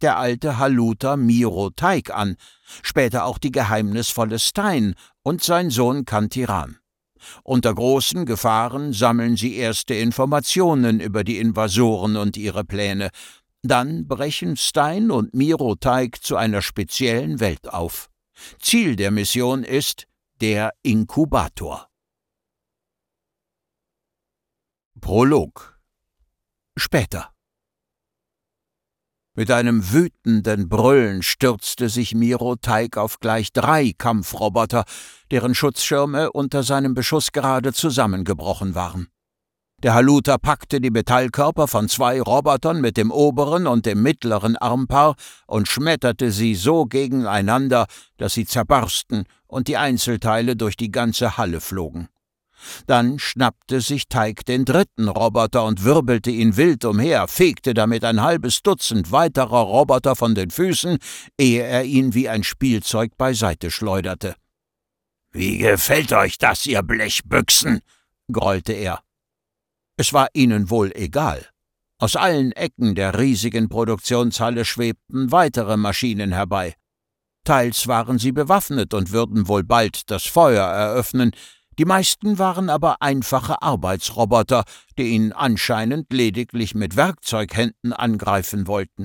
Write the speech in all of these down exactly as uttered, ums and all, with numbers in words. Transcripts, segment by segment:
der alte Haluter Miro Teig an, später auch die geheimnisvolle Stein und sein Sohn Kantiran. Unter großen Gefahren sammeln sie erste Informationen über die Invasoren und ihre Pläne. Dann brechen Stein und Miro Teig zu einer speziellen Welt auf. Ziel der Mission ist der Inkubator. Prolog. Später. Mit einem wütenden Brüllen stürzte sich Miro Teig auf gleich drei Kampfroboter, deren Schutzschirme unter seinem Beschuss gerade zusammengebrochen waren. Der Haluter packte die Metallkörper von zwei Robotern mit dem oberen und dem mittleren Armpaar und schmetterte sie so gegeneinander, dass sie zerbarsten und die Einzelteile durch die ganze Halle flogen. Dann schnappte sich Teig den dritten Roboter und wirbelte ihn wild umher, fegte damit ein halbes Dutzend weiterer Roboter von den Füßen, ehe er ihn wie ein Spielzeug beiseite schleuderte. »Wie gefällt euch das, ihr Blechbüchsen?« grollte er. Es war ihnen wohl egal. Aus allen Ecken der riesigen Produktionshalle schwebten weitere Maschinen herbei. Teils waren sie bewaffnet und würden wohl bald das Feuer eröffnen, die meisten waren aber einfache Arbeitsroboter, die ihn anscheinend lediglich mit Werkzeughänden angreifen wollten.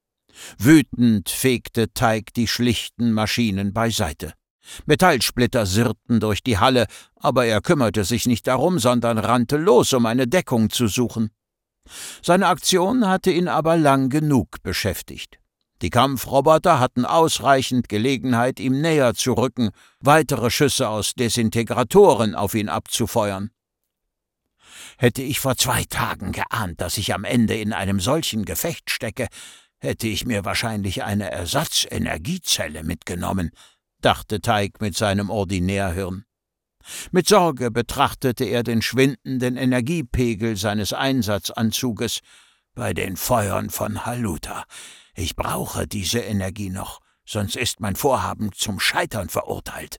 Wütend fegte Teig die schlichten Maschinen beiseite. Metallsplitter sirrten durch die Halle, aber er kümmerte sich nicht darum, sondern rannte los, um eine Deckung zu suchen. Seine Aktion hatte ihn aber lang genug beschäftigt. Die Kampfroboter hatten ausreichend Gelegenheit, ihm näher zu rücken, weitere Schüsse aus Desintegratoren auf ihn abzufeuern. Hätte ich vor zwei Tagen geahnt, dass ich am Ende in einem solchen Gefecht stecke, hätte ich mir wahrscheinlich eine Ersatzenergiezelle mitgenommen, dachte Teig mit seinem Ordinärhirn. Mit Sorge betrachtete er den schwindenden Energiepegel seines Einsatzanzuges. Bei den Feuern von Haluter. Ich brauche diese Energie noch, sonst ist mein Vorhaben zum Scheitern verurteilt.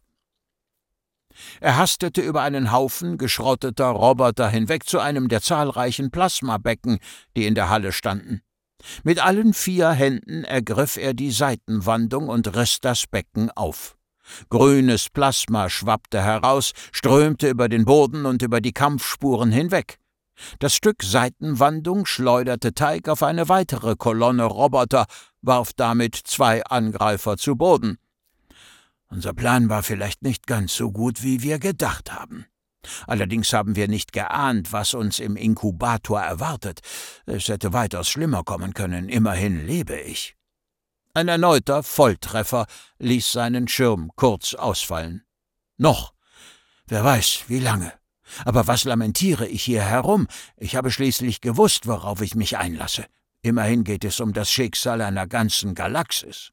Er hastete über einen Haufen geschrotteter Roboter hinweg zu einem der zahlreichen Plasmabecken, die in der Halle standen. Mit allen vier Händen ergriff er die Seitenwandung und riss das Becken auf. Grünes Plasma schwappte heraus, strömte über den Boden und über die Kampfspuren hinweg. Das Stück Seitenwandung schleuderte Teig auf eine weitere Kolonne Roboter, warf damit zwei Angreifer zu Boden. Unser Plan war vielleicht nicht ganz so gut, wie wir gedacht haben. Allerdings haben wir nicht geahnt, was uns im Inkubator erwartet. Es hätte weitaus schlimmer kommen können, immerhin lebe ich. Ein erneuter Volltreffer ließ seinen Schirm kurz ausfallen. Noch, wer weiß, wie lange. Aber was lamentiere ich hier herum? Ich habe schließlich gewusst, worauf ich mich einlasse. Immerhin geht es um das Schicksal einer ganzen Galaxis.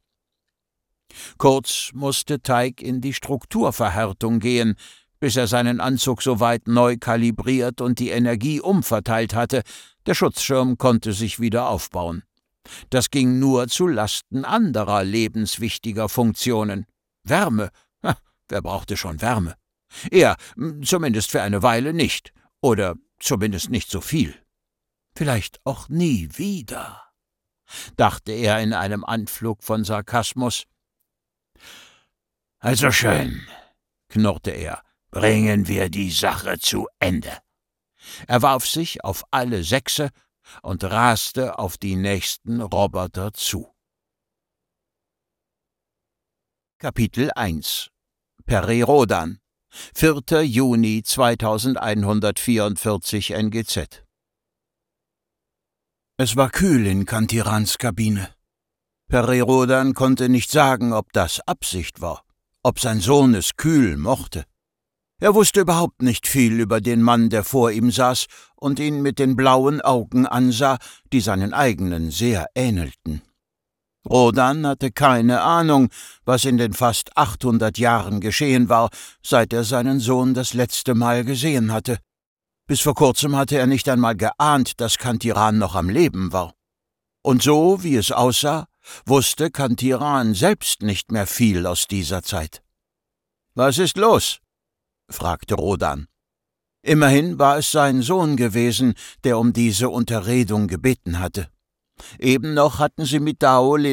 Kurz musste Teig in die Strukturverhärtung gehen, bis er seinen Anzug soweit neu kalibriert und die Energie umverteilt hatte. Der Schutzschirm konnte sich wieder aufbauen. Das ging nur zu Lasten anderer lebenswichtiger Funktionen. Wärme? Ha, wer brauchte schon Wärme? Er, zumindest für eine Weile nicht, oder zumindest nicht so viel. Vielleicht auch nie wieder, dachte er in einem Anflug von Sarkasmus. Also schön, knurrte er, bringen wir die Sache zu Ende. Er warf sich auf alle Sechse und raste auf die nächsten Roboter zu. Kapitel eins. Perirodan, vierter Juni zweitausendeinhundertvierundvierzig N G Z. Es war kühl in Kantirans Kabine. Perirodan konnte nicht sagen, ob das Absicht war, ob sein Sohn es kühl mochte. Er wusste überhaupt nicht viel über den Mann, der vor ihm saß und ihn mit den blauen Augen ansah, die seinen eigenen sehr ähnelten. Rodan hatte keine Ahnung, was in den fast achthundert Jahren geschehen war, seit er seinen Sohn das letzte Mal gesehen hatte. Bis vor kurzem hatte er nicht einmal geahnt, dass Kantiran noch am Leben war. Und so, wie es aussah, wusste Kantiran selbst nicht mehr viel aus dieser Zeit. »Was ist los?« fragte Rodan. Immerhin war es sein Sohn gewesen, der um diese Unterredung gebeten hatte. Eben noch hatten sie mit Daolin